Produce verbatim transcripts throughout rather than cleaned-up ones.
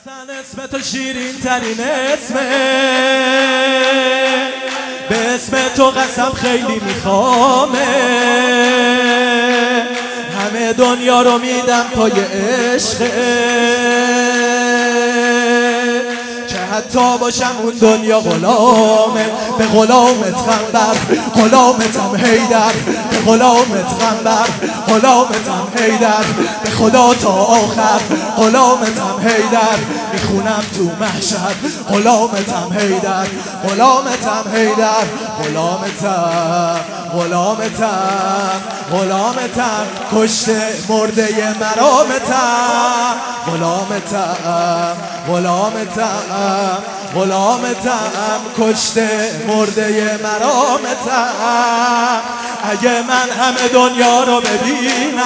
اصلا اسم تو شیرین ترین اسمه، به اسم تو قسم خیلی میخوامه، همه دنیا رو میدم پای عشقه، که حتی باشم اون دنیا غلامه، به غلامت غمبر، غلامتم حیدر، به غلامت غمبر، غلامتم حیدر، به خدا تا آخر غلامتم حیدر، میخونم تو محشر غلامتم حیدر، غلامتم حیدر، غلامتم غلامتم غلامتم، کشته مرده مرامتم، غلامتم غلامتم غلامتم، کشته مرده مرامتم. اگه من همه دنیا رو ببینم،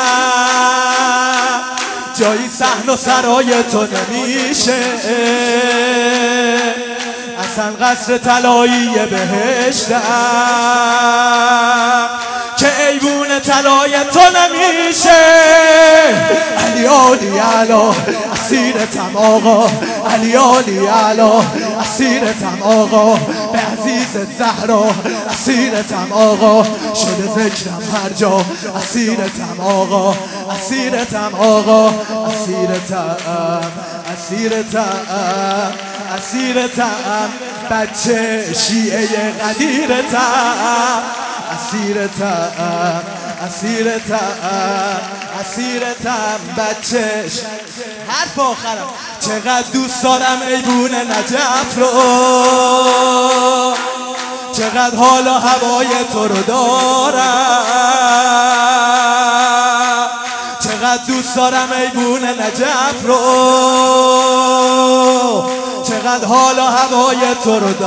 جایی صحن و سرای تو نمیشه، اصلا قصر طلایی بهشتم، که ایوون طلای تو نمیشه. علی علی علا اسیرتم آقا، علی علی علا اسیرتم آقا، به عزیزت زهرا اسیرتم آقا، شده ذکرم هر جا اسیرتم آقا، اسیرتم آقا، اسیرتم اسیرتم اسیرتم، بچه شیعه قدیرتم، اسیرتم اسیرتم اسیرتم، بچه حرف آخرم. چقدر دوست دارم ایوون نجف رو، چقدر حال و هوای تو رو دارم، چقدر دوست دارم ایوون نجف رو، چقدر حال و هوای تو رو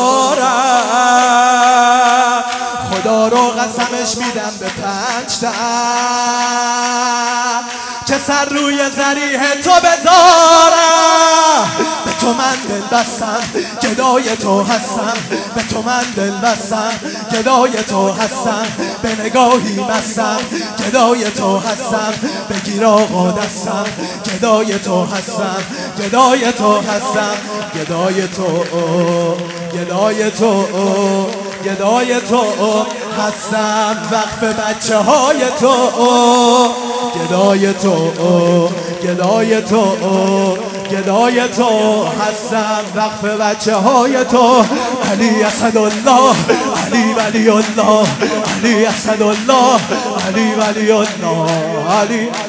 دارم. خدا رو قسمش میدم به پنج تا، که سر روی ذریح تو بذارم. به تو من دل بستم، گدای تو هستم، به تو من دل بستم، گدای تو هستم، به نگاهی مستم، گدای تو هستم، بگیر آقا دستم، گدای تو هستم، گدای تو هستم، گدای تو گدای تو گدای تو هستم، وقف بچه های تو، گدای تو گدای تو گدای تو هستم، وقف بچه های تو. علی اسدالله، علی ولی الله، علی اسدالله، علی ولی الله، علی